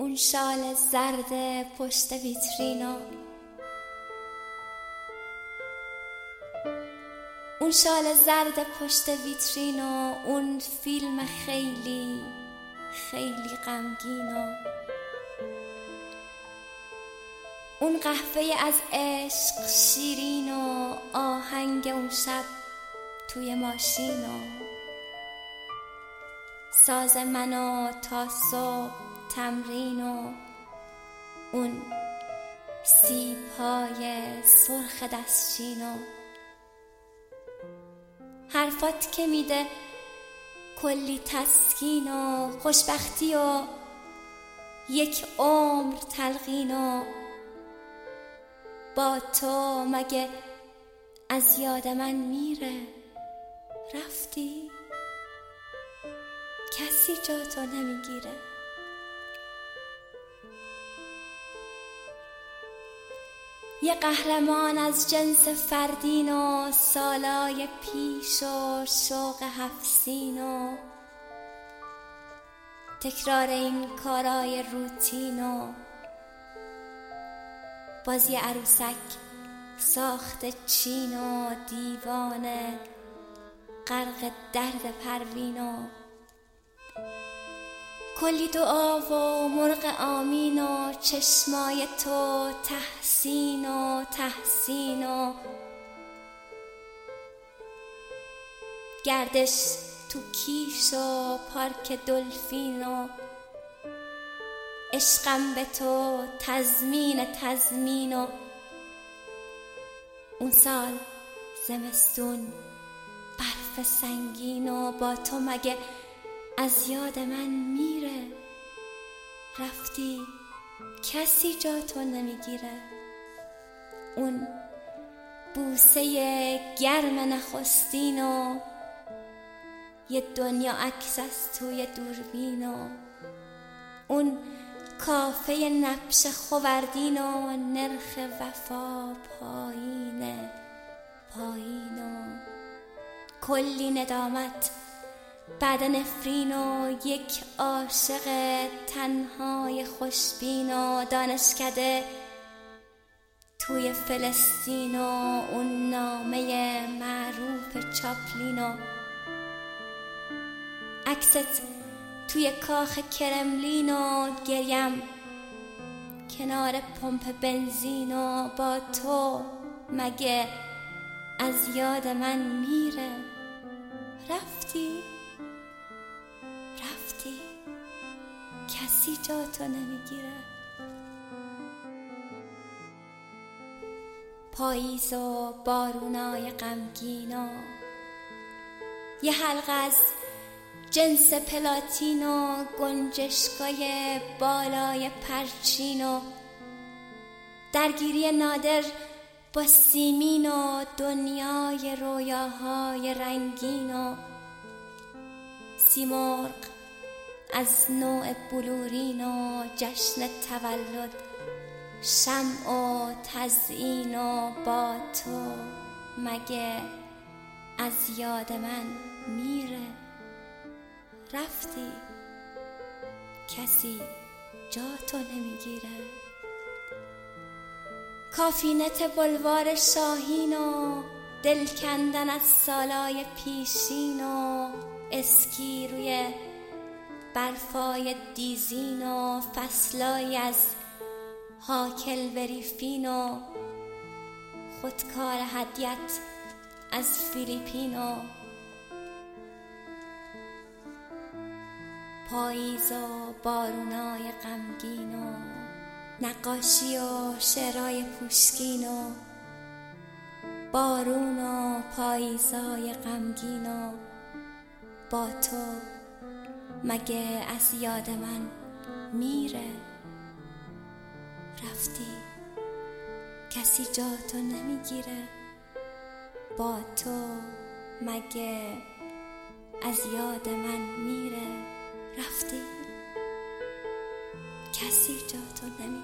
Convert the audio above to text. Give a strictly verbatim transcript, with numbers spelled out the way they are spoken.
اون شال زرد پشت ویترینو، اون شال زرد پشت ویترینو، اون فیلم خیلی خیلی غمگینو، اون قهوه از عشق شیرینو، آهنگ اون شب توی ماشینو، ساز منو تا صبح تمرینو، اون سیب‌های سرخ دستچینو، حرفات که میده کلی تسکین و خوشبختی و یک عمر تلقینو، با تو مگه از یاد من میره؟ رفتی کسی جا تو نمیگیره. یه قهرمان از جنس فردین و سالای پیش و شوق هفسین و تکرار این کارای روتین و بازی عروسک ساخت چین و دیوانه غرق درد پروین و کلی دعا و مرغ آمین و چشمای تو تحسین و تحسین و گردش تو کیش و پارک دلفین و عشقم به تو تضمین تضمین و اون سال زمستون برف سنگین و با تو مگه از یاد من میره؟ رفتی کسی جا تو نمیگیره. اون بوسه گرم نخستین و یه دنیا عکس از توی دوربین و اون کافه نبش خوردین و نرخ وفا پایینه پایین و کلی ندامت بعد نفرین و یک عاشق تنهای خوشبین و دانشکده توی فلسطین و اون نامه معروف چاپلین و عکست توی کاخ کرملین و گریم کنار پمپ بنزین و با تو مگه از یاد من میره؟ رفتی رفتی کسی جا تو نمیگیره. پاییز و بارونای غمگین و یه حلقه از جنس پلاتین و گنجشکای بالای پرچین و درگیری نادر با سیمین و دنیای رویاهای رنگین و سیمرغ از نوع بلورین و جشن تولد شمع و تزیین و با تو مگه از یاد من میره؟ رفتی کسی جا تو نمیگیره. کافینت بلوار شاهین و دل کندن از سالای پیشین و اسکی روی برفای دیزین و فصلای از هاکل بریفین و خودکار هدیت از فیلیپین و پاییز و بارونای غمگین و نقاشی و شعرهای پوشکین و بارون و پاییزای غمگین و با تو مگه از یاد من میره؟ رفتی کسی جا تو نمیگیره. با تو مگه از یاد من میره؟ رفتی کسی جا تو نمیگیره.